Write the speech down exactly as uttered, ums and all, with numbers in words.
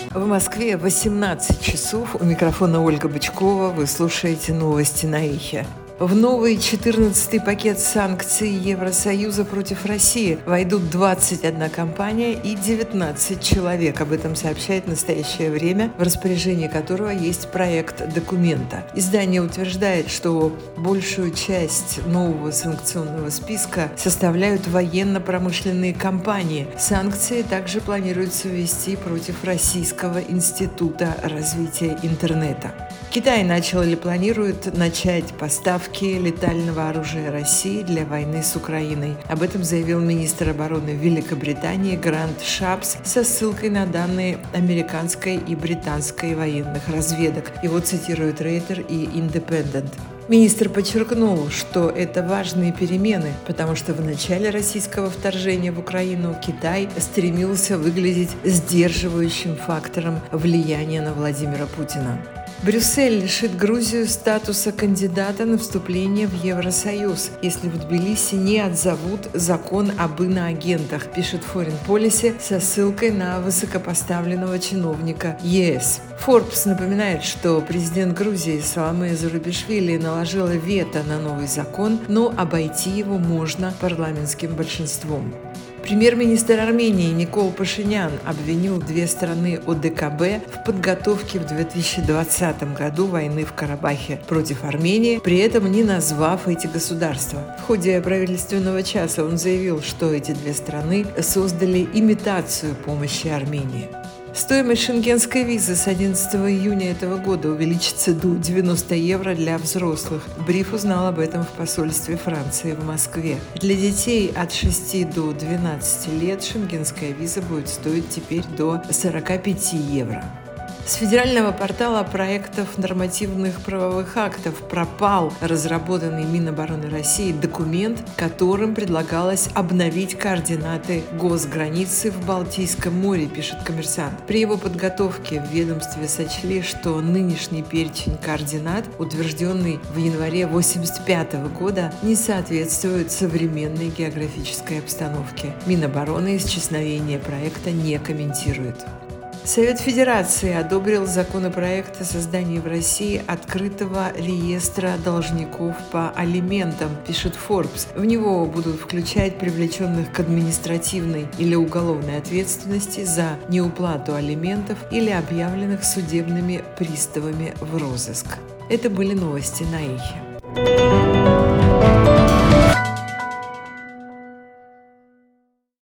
В Москве восемнадцать часов. У микрофона Ольга Бычкова. Вы слушаете новости на Эхе. В новый четырнадцатый пакет санкций Евросоюза против России войдут двадцать одна компания и девятнадцать человек. Об этом сообщает «В настоящее время», в распоряжении которого есть проект документа. Издание утверждает, что большую часть нового санкционного списка составляют военно-промышленные компании. Санкции также планируется ввести против Российского института развития интернета. Китай начал или планирует начать поставки летального оружия России для войны с Украиной. Об этом заявил министр обороны Великобритании Грант Шапс со ссылкой на данные американской и британской военных разведок. Его цитируют Рейтер и Independent. Министр подчеркнул, что это важные перемены, потому что в начале российского вторжения в Украину Китай стремился выглядеть сдерживающим фактором влияния на Владимира Путина. Брюссель лишит Грузию статуса кандидата на вступление в Евросоюз, если в Тбилиси не отзовут закон об иноагентах, пишет Foreign Policy со ссылкой на высокопоставленного чиновника ЕС. Forbes напоминает, что президент Грузии Саломе Зурабишвили наложила вето на новый закон, но обойти его можно парламентским большинством. Премьер-министр Армении Никол Пашинян обвинил две страны ОДКБ в подготовке в две тысячи двадцатом году войны в Карабахе против Армении, при этом не назвав эти государства. В ходе правительственного часа он заявил, что эти две страны создали имитацию помощи Армении. Стоимость шенгенской визы с одиннадцатого июня этого года увеличится до девяноста евро для взрослых. Бриф узнал об этом в посольстве Франции в Москве. Для детей от шести до двенадцати лет шенгенская виза будет стоить теперь до сорока пяти евро. С федерального портала проектов нормативных правовых актов пропал разработанный Минобороны России документ, которым предлагалось обновить координаты госграницы в Балтийском море, пишет «Коммерсант». При его подготовке в ведомстве сочли, что нынешний перечень координат, утвержденный в январе восемьдесят пятого года, не соответствует современной географической обстановке. Минобороны исчезновение проекта не комментирует. Совет Федерации одобрил законопроект о создании в России открытого реестра должников по алиментам, пишет Forbes. В него будут включать привлеченных к административной или уголовной ответственности за неуплату алиментов или объявленных судебными приставами в розыск. Это были новости на Эхе.